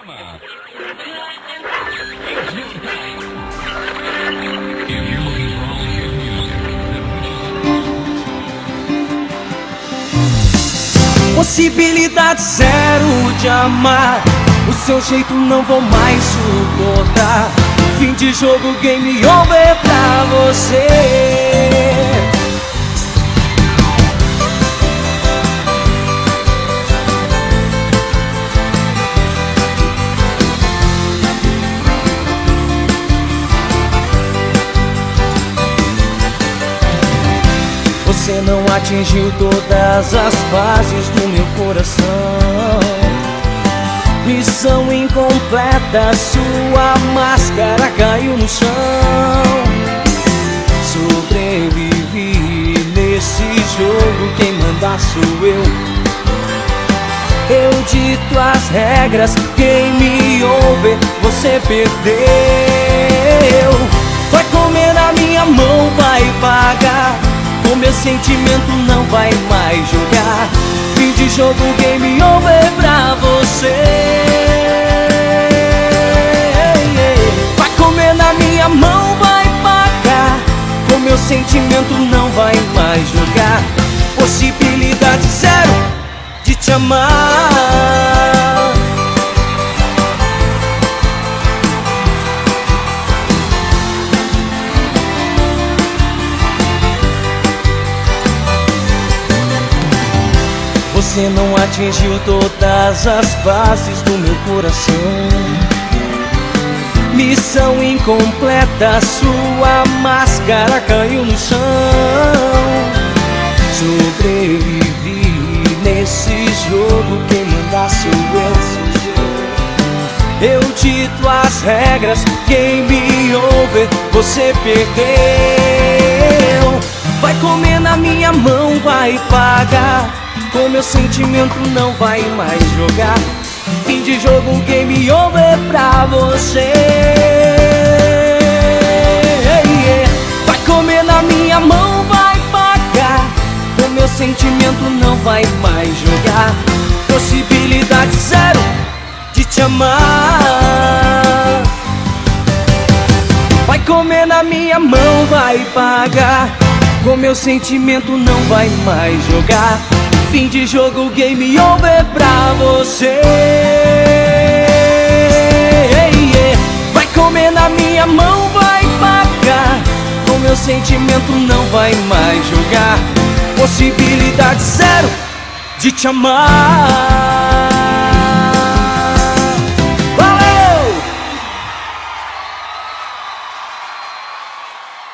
Possibilidade zero de amar, o seu jeito não vou mais suportar. Fim de jogo, game over pra você. Você não atingiu todas as fases do meu coração. Missão incompleta, sua máscara caiu no chão. Sobrevivi nesse jogo, quem manda sou eu. Eu dito as regras, quem me ouve, você perdeu. Vai comer na minha mão, vai pagar. O meu sentimento não vai mais jogar. Fim de jogo, game over pra você. Vai comer na minha mão, vai pagar. O meu sentimento não vai mais jogar. Possibilidade zero de te amar. Você não atingiu todas as fases do meu coração. Missão incompleta, sua máscara caiu no chão. Sobrevivi nesse jogo, quem manda sou eu. Eu dito as regras, quem me ouve, você perdeu. Vai comer na minha mão, vai pagar. Com meu sentimento não vai mais jogar. Fim de jogo, game over pra você. Vai comer na minha mão, vai pagar. Com meu sentimento não vai mais jogar. Possibilidade zero de te amar. Vai comer na minha mão, vai pagar. Com meu sentimento não vai mais jogar. Fim de jogo, game over pra você. Vai comer na minha mão, vai pagar. Com meu sentimento não vai mais jogar. Possibilidade zero de te amar.